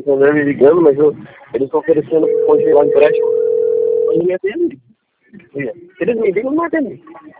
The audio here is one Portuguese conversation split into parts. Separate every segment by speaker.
Speaker 1: Santander me ligando, mas eles estão oferecendo congelar empréstimo. Mas não me atende. Eles me ligam, não me atendem.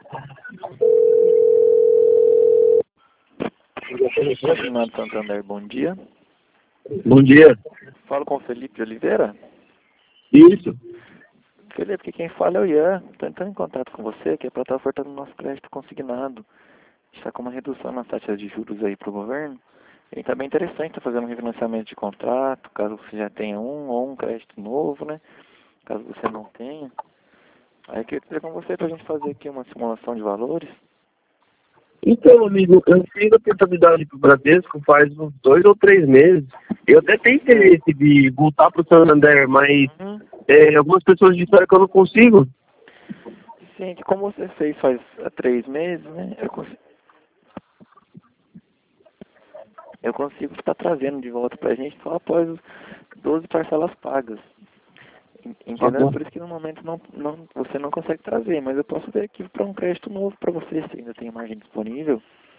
Speaker 2: Consignado Santander, bom dia.
Speaker 1: Bom dia.
Speaker 2: Falo com o Felipe de Oliveira.
Speaker 1: Isso.
Speaker 2: Felipe, aqui quem fala é o Ian. Estou entrando em contato com você, que é para estar ofertando nosso crédito consignado. Está com uma redução nas taxas de juros aí para o governo. E está bem interessante estar fazendo um refinanciamento de contrato, caso você já tenha um ou um crédito novo, né? Caso você não tenha. Aí eu queria dizer com você para a gente fazer aqui uma simulação de valores.
Speaker 1: Então, amigo, eu fiz a portabilidade para o Bradesco faz uns 2 ou 3 meses. Eu até tenho interesse de voltar para o Santander, mas algumas pessoas disseram que eu não consigo.
Speaker 2: Sim, que como você fez faz 3 meses, né? Eu consigo estar trazendo de volta para a gente só após 12 parcelas pagas.
Speaker 1: Tá
Speaker 2: Entendeu?
Speaker 1: bom.
Speaker 2: Por isso que no momento você não consegue trazer, mas eu posso ver aqui para um crédito novo para você, se ainda tem margem disponível.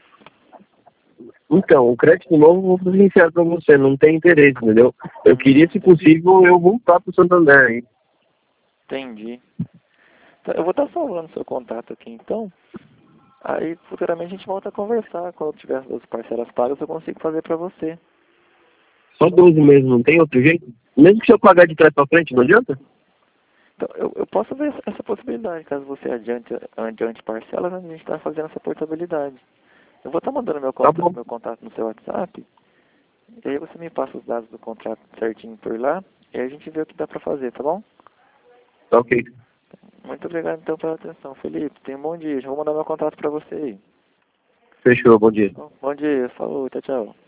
Speaker 1: Então, o crédito novo, vou ser sincero para você, não tem interesse, entendeu? Eu queria, se possível, eu voltar para o Santander. Hein?
Speaker 2: Entendi. Então, eu vou estar salvando seu contato aqui, então. Aí, futuramente, a gente volta a conversar. Quando tiver as parcelas pagas, eu consigo fazer para você.
Speaker 1: Só 12 meses, não tem outro jeito? Mesmo que se eu pagar de trás para frente, não adianta?
Speaker 2: Então, eu posso ver essa possibilidade, caso você adiante parcelas, a gente está fazendo essa portabilidade. Eu vou estar mandando
Speaker 1: Tá bom.
Speaker 2: meu contato no seu WhatsApp, e aí você me passa os dados do contrato certinho por lá, e aí a gente vê o que dá para fazer, tá bom?
Speaker 1: Tá ok.
Speaker 2: Muito obrigado então pela atenção, Felipe. Tenha um bom dia. Já vou mandar meu contato para você aí.
Speaker 1: Fechou, bom dia.
Speaker 2: Bom dia, falou, tchau, tchau.